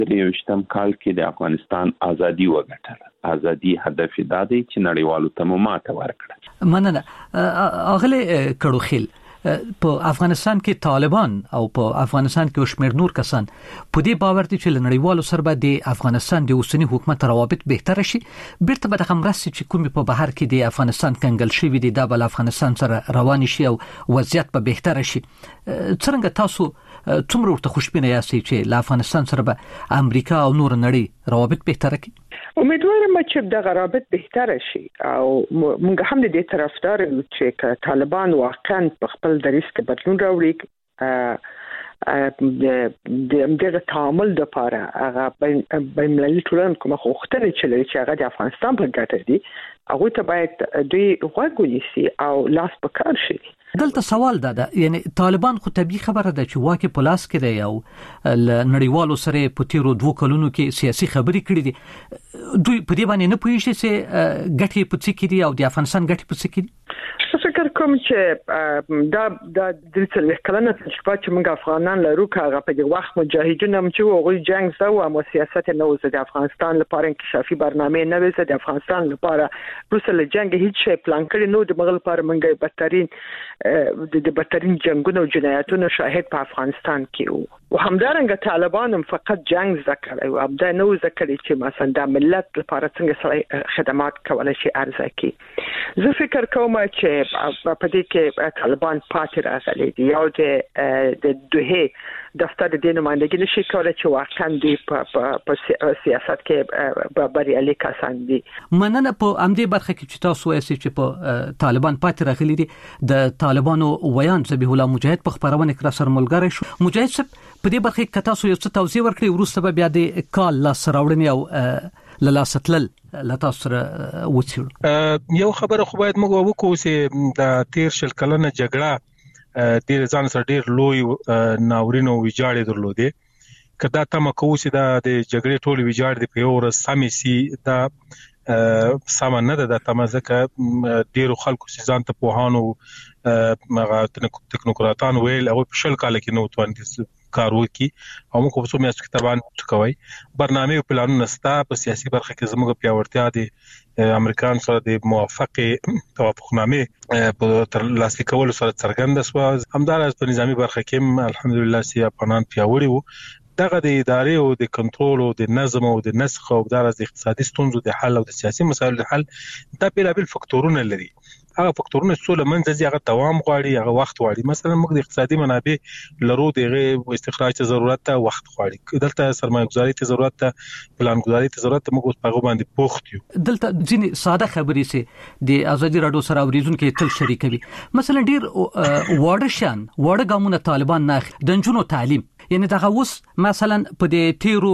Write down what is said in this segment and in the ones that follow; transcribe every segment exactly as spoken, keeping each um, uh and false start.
یوشتم کال کې د افغانستان ازادي وګټله. ازادي هدف دا دی چې نړیوالو ته ماته ورکړه. مننه. اغلی کړوخیل په افغانستان کې طالبان او په افغانستان کې شمیر نور کسان په دې باور دي چې نړیوالو سره به د افغانستان د اوسنی حکومت روابط بهتر شي، بیرته به د مرستې چې کومې په بهر کې د افغانستان کنګل شوی دي د بل افغانستان سره روان شي او وضعیت به بهتر شي. څنګه تاسو څومره ورته خوشبینه یاستئ چې له افغانستان سره به امریکا او نور نړۍ روابط بهتر کړي؟ امیدوارم چې د غرابت بهتر شي او موږ هم د دې طرفدار یو چې طالبان واقعا په خپل دریځ کې بدلون راوړي. د دغه تعامل لپاره هغه بین المللي ټولنه کومه غوښتنه چې لري چې هغه د افغانستان په ګټه دي، هغه ته باید دوی غوږ ونیسي او لاس په کار شي. دلته سوال دا ده، یعنی طالبان خو طبيعي خبره ده چې واکه په لاس کې دی او نړیوالو سره په تیرو دوه کلونو کې سیاسي خبرې کړې دي. دوی په دې باندې نه پوهیږي چې ګټې په څه کې دي او د افغانستان ګټې په څه کې دي. فکر کوم چې دا د دې کلنه تجربه چې موږ افغانان لرو هغه په دې وخت مجاهدین هم چې هغوی جنگ زو او سیاست نه وزه د افغانستان لپاره انکشافي برنامه نه وزه د افغانستان لپاره روسل جنگ هیڅ شی پلان کړی نو د مغل لپاره موږ بدترین د بدترین جنگونو او جنایتونو شاهد په افغانستان کې وو. و همدارنګه طالبان هم فقط جنگ ذکر او ابدا نو ذکر چې مثلا د ملت لپاره څنګه خدمات کولای شي ارزاکي. زه فکر کوم چې په دې کې طالبان پاتې راغلي دي او د دوه دفتر د نمائندګۍ نشي کولای چې واقعا د په سیاست کې بریالي کسان دي. مننه. په امدې برخه کې چې تاسو وایئ چې په طالبان پاتې راغلي دي، د طالبانو ویان ذبیح الله مجاهد په خبرونه کې را سره ملګری شو. مجاهد صاحب په دې برخه کې تاسو یو څه توضیح ورکړئ، وروسته به بیا د کال لاس راوړنې او للاستل لتا سره وڅېړو. یو خبره خو باید موږ وکړو چې د تیر شل کلنه جګړه ډیر ځان سره ډیر لوی ناورین او ویجاړې درلودې. کدا تم کوو چې د جګړې ټول ویجاړ دی په یو ورځ سمې سي دا سامان نه ده. تم ځکه ډیرو خلکو چې ځان ته پوهانو مغه تکنوکراتان ویل او په شل کال کې نو توان کار وکي او موږ په څو میاشتو کې تبان کوي. برنامه او پلانونه ستا په سیاسي برخه کې زموږ پیاوړتیا دي امریکایان سره د موافقه توافقنامه په تر لاسلیک کولو سره څرګنده شو. همدارس په نظامی برخه کې الحمدلله سي افغانان پیاوړي وو. دغه د ادارې او د کنټرول او د نظم او د نسخ او د اقتصادي ستونزو د حل او د سیاسي مسایلو د حل دا بیلابل فکتورونه لري. هغه فکتورونه څو لمنځه ځي، هغه دوام غواړي، هغه وخت غواړي. مثلا موږ د اقتصادي منابع لرو، دغه استخراج ته ضرورت ته وخت غواړي، دلته سرمایه گذاري ته ضرورت ته، پلان گذاري ته ضرورت ته. موږ په هغه باندې پوښت یو. دلته ځینې ساده خبرې سي د ازادي رادیو سره اوریدونکو تل شریکوي. مثلا ډیر واړه شان واړه ګامونه طالبان نه د نجونو تعلیم، یعنی دغه اوس مثلا په دې تیرو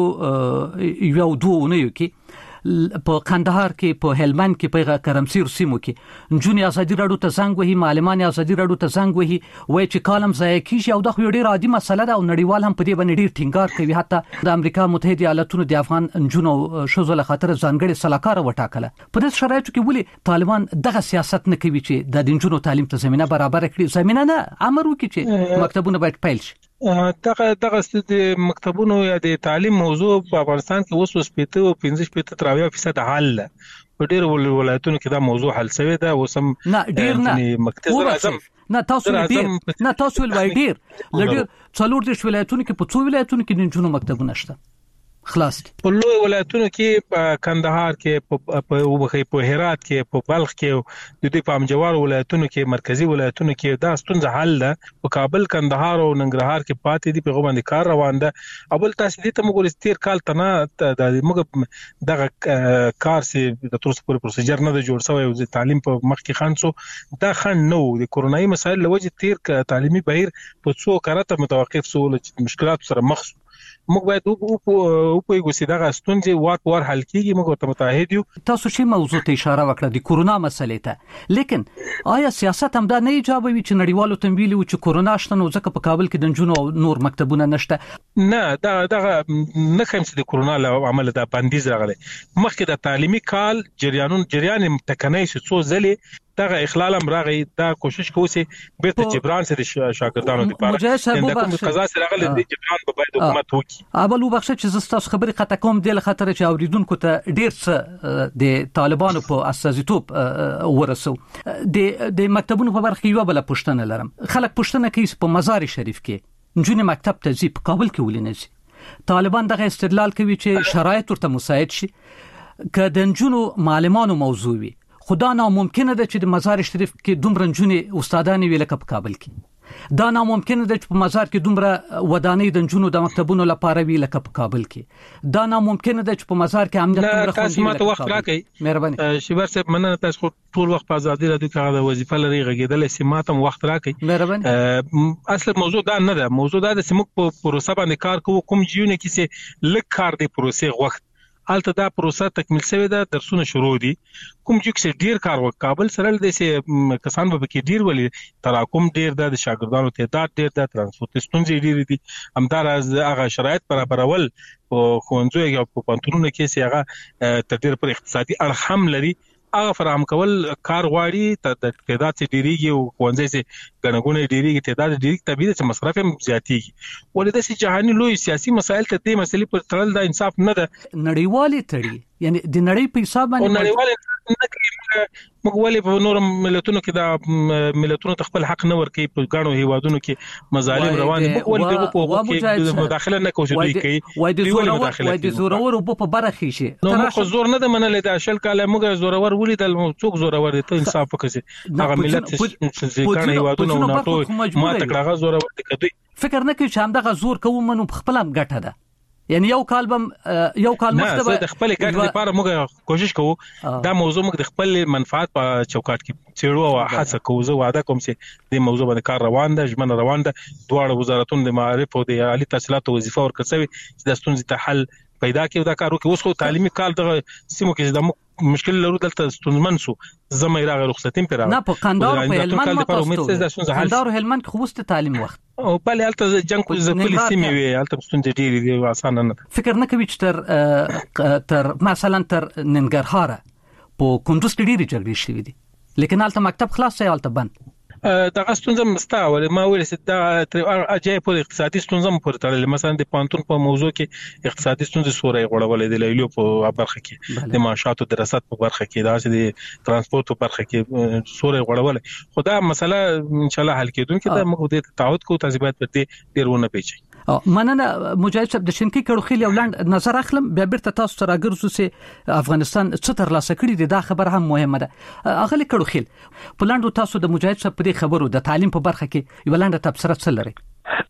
یو دوه نه یو کې په کندهار کې، په هلمند کې، په کرمسیر سیمو کې نجونې ازادي رادیو ته زنګ وهي، معلمان ازادي رادیو ته زنګ وهي، وایي چې کالم ضایع کیږي او دا خو ډېر عادي مسله ده او نړیوال هم په دې باندې ډېر ټینګار کوي. حتی د امریکا متحده ایالاتونو د افغان نجونو شوزو له خاطر ځانګړي سلاکار وټاکله. په دې شرایطو کې ولې طالبان دغه سیاست نه کوي چې د نجونو تعلیم ته زمينه برابر کړي؟ زمينه نه، امر وکړي چې مکتبونه باید پیل شي. دغه دغه د مکتبونو یا د تعلیم موضوع په افغانستان کې اوس اوس پېته او پنځه شپږ تر اویا فیصد حل ده. په ډېر ولایتونو کې دا موضوع حل شوی ده. اوس هم نه ډېر نه مکتب اعظم نه تاسو ډېر نه تاسو ول ډېر لږ څلور د ولایتونو کې په څو ولایتونو کې نجونو مکتبونه شته خلاص دي. په لوی ولایتونو کې په کندهار کې، په وبخي په هرات کې، په بلخ کې، د دې په امجوار ولایتونو کې، مرکزی ولایتونو کې دا ستونزه حل ده. په کابل، کندهار او ننګرهار کې پاتې دي، په غوښمن کار روان ده. اول تاسو دې ته موږ ستیر کال تنه د موږ دغه کار سي د تر څو پروسیجر نه جوړ شوی او د تعلیم په مخ کې خانڅو دا خان نو د کورونایي مسایل لوجه تیر تعلیمي بهیر په څو کارته متوقف سو مشکلات سره مخ. موږ باید او په یو څه دغه ستونزې وار په وار حل کیږي. موږ ته متعهد یو. تاسو شی موضوع ته اشاره وکړه د کورونا مسلې ته، لیکن آیا سیاست هم دا نه ایجابوي چې نړیوالو تمویل او چې کورونا شته نو ځکه په کابل کې د نجونو او نور مکتبونه نشته؟ نه، دا دغه نه خیم چې د کورونا له عمل د بندیز راغلی. مخکې د تعلیمي کال جریانون جریان ټکنۍ شو څو ځلې دغه اخلال هم راغی دا کوشش کوي چې بیرته جبران سره شاګردانو لپاره د کوم قضا سره راغلی د جبران په باید حکومت وکړي. اول وبخښه چې زستاس خبري قطع کوم د خطر چې اوریدونکو ته ډیر څه د طالبانو په اساسیتوب ورسو. د د مکتبونو په برخه یو بل پښتنه لرم. خلک پښتنه کوي په مزار شریف کې نجونې مکتب ته ځي، په کابل کې ولینځي. طالبان دغه استدلال کوي چې شرایط ورته مساعد شي که د نجونو معلمانو موضوع وي. خدا ناممکنه ده چې د مزار شریف کې دومره نجونې استادان وي لکه په کابل کې. دا ناممکنه ده چې په مزار کې دومره ودانۍ د نجونو د مکتبونو لپاره وي لکه په کابل کې. دا ناممکنه ده چې په مزار کې امنیت دومره خوندي وي لکه په کابل کې. مهرباني شیبر صاحب، مننه. تاسو ټول وخت په ازادي رادیو کې غواړئ وظیفه لري غږیدل سي ماتم وخت راکړئ. مهرباني. اصل موضوع دا نه ده. موضوع دا د سیمک په پروسه باندې کار کوو. کوم جیونه کې سي لک کار دی پروسه وخت الته دا پروسه تکمیل شوه ده، درسونه شروع دي. کوم چې ډیر کار وک کابل سره د سي کسان به کې ډیر ولي تراکم ډیر ده، د شاګردانو تعداد ډیر ده، ترانسپورت ستونزې ډیر دي. همدار از هغه شرایط برابرول په خوندزو یا په پانتونونو کې سي هغه تدبیر پر اقتصادي اړخ هم لري. هغه فراهم کول کار غواړي. د تعداد چې ډیریږي او خوندزې چې غنغونه ډیریږي، تعداد ډیریږي، طبيعي چې مصرف هم زیاتېږي. ولې د جهاني لوی سیاسي مسایل ته د مسلې پر تړل د انصاف نه ده. نړیوالي تړي یعنی د نړۍ په حساب باندې نړیوالي نه کوي. موږ ولې په نور ملتونو کې د ملتونو تخپل حق نه ورکي. په ګڼو هیوادونو کې مظالم روان دي. موږ ولې دغه په وګړو کې مداخله نه کوو چې دوی کوي. وای د زورور وای د زورور په برخه شي. نو موږ زور نه د منلې د شل کاله موږ زورور ولیدل. څوک زورور دي؟ ته انصاف وکړي. هغه ملت چې ګڼو هیوادونو ناتو ما تکړه زورور دي کوي. فکر نه کوي چې همدغه زور کوو منو خپل هم ګټه ده. یعنی یو کال بم یو کال مخته د خپل ګټې لپاره موږ کوشش کوو. دا موضوع موږ د خپل منفعت په چوکاټ کې چیرو او هڅه کوو. زه وعده کوم چې د موضوع باندې کار روان ده، ژمنه روان ده. دواړه وزارتونو د معارف او د عالی تحصیلاتو وظیفه ورکړي چې د ستونزې ته حل پیدا کړي. دا کار وکړي. اوس خو تعلیمي کال د سیمو کې د مشکل لرو دلته ستونزمن سو زمای راغ رخصتیم پر راغ نه په قندار په هلمند متوسط قندار هلمند خو واست تعلیم وخت او بل الته جنگ کو زپلی سیمه وی الته ستونزې ډېری دي اسانه نه. فکر نه کوي چې تر تر مثلا تر ننګرهار په کندوز کې ډېری جګړې شوې دي، لیکن الته مکتب خلاص شي الته بند. دغه ستونزه مستعول ما ویل چې دا اجای په اقتصادي ستونزه پر تړل. مثلا د پانتون په موضوع کې اقتصادي ستونزې سورې غوړولې د لیلو په برخه کې، د معاشاتو دراسات په برخه کې، دا چې د ترانسپورت په برخه کې سورې غوړولې. خدا مسله ان شاء الله حل کېدونکې ده. موږ د تعهد کوو تاسو باید پر دې ډیرونه پیچي. مننه مجاهد صاحب. د شینکی کړو خېل یو لاند نظر اخلم بیا بیرته تاسو سره ګرځو چې افغانستان څه تر لاسه کړی دی. دا خبر هم مهمه ده. اغلی کړو خېل په لاندو تاسو د مجاهد صاحب په خبرو د تعلیم په برخه کې یو لاند تبصره څه لري؟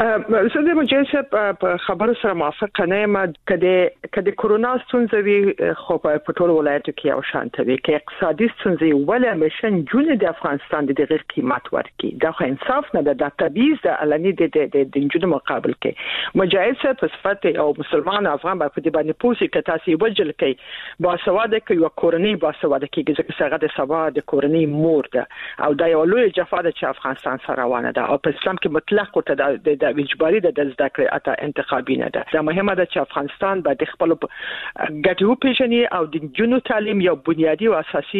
زه د مجاهد صاحب په خبرو سره موافق نه یم. کله کله کرونا ستونزې وي خو په ټول ولایتو کې او شانته وي کې اقتصادي ستونزې ولې مشن جون د افغانستان د غیر قیمت ورکي. دا خو انصاف نه ده. د تبعیض د علني د د جون مقابل کې مجاهد صاحب په صفت او مسلمان افغان په دې باندې پوسی کې تاسو وجل کې با سواده کې یو کورنۍ با سواده کې چې څنګه د سبا د کورنۍ مور ده او دا یو لوی جفا ده چې افغانستان سره روانه ده. او په اسلام کې مطلق ته د اجباري د زده کړې اته انتخابي نه ده. دا مهمه ده چې افغانستان باید خپل ګټو پیژني او د جنو تعلیم یو بنیادی او اساسي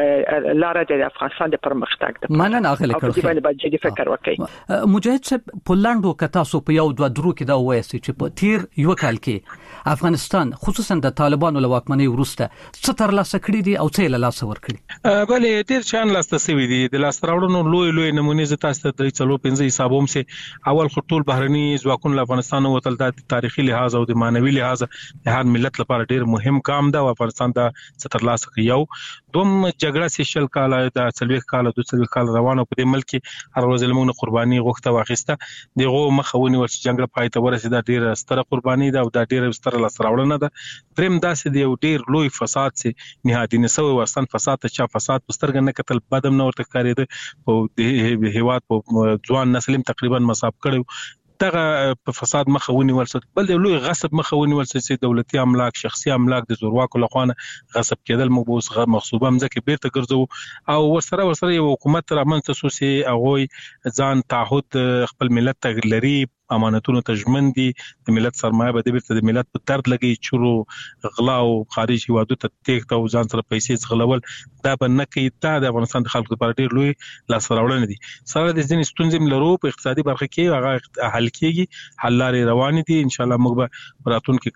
لار د افغانستان د پرمختګ ده. مننه اخلي کړو. په دې باندې جدي فکر وکړئ. مجاهد صاحب پولاندو کتا سو په یو دوه درو کې دا وایي چې په تیر یو کال کې افغانستان خصوصا د طالبانو له واکمنۍ وروسته څه تر لاسه کړی دي او څه له لاسه ورکړي؟ بلې ډیر شان لاسته سوي دي. د لاس راوړنو لوی لوی نمونه ز تاسو ته درې څلور پنځه حسابوم سي. اول خو ټول بهرني ځواکونه افغانستان وتل د تاریخي لحاظ او د مانوي لحاظ د هر ملت لپاره ډیر مهم کام ده. افغانستان دا ستر لاسه کوي. یو دوم جګړه سي شل کال د څلويخ کال د څلويخ کال روانه په دې ملک کې هر ورځ لمون قرباني غوښته واخیسته. دغه مخاوني ورڅ جنگ پای ته ورسېده. ډیر ستره قرباني ده او دا ډیر ستره لاس راوړنه ده. دریم داسې دی یو ډیر لوی فساد سي نهادي نسوي وستان فساد ته چا فساد پسترګ نه کتل بدم نه ورته کاریده او د هیواد په ځوان نسلم تقریبا مصاب کړو. دغه په فساد مخاوني ورسد. بل د لوی غصب مخاوني ورسد چې دولتي املاک شخصي املاک د زورواکو لخوا غصب کېدل مبوس مخصوبه مځکه بیرته ګرځو او ورسره ورسره یو حکومت رامنځته شو چې هغه ځان تعهد خپل ملت ته لري امانتونو تجمن دي د ملت سرمایه به د بیرته د ملت په درد لګي چورو غلا او خارجي هوادو ته تېښته او ځان سره پیسې ځغلول دا به نه کوي. دا د افغانستان د خلکو لپاره ډېر لوی لاسته راوړنه دي. سره د ځینې ستونزې لرو په اقتصادي برخه کې هغه حل کیږي، حل لارې روان دي. ان شاء الله موږ به راتلونکي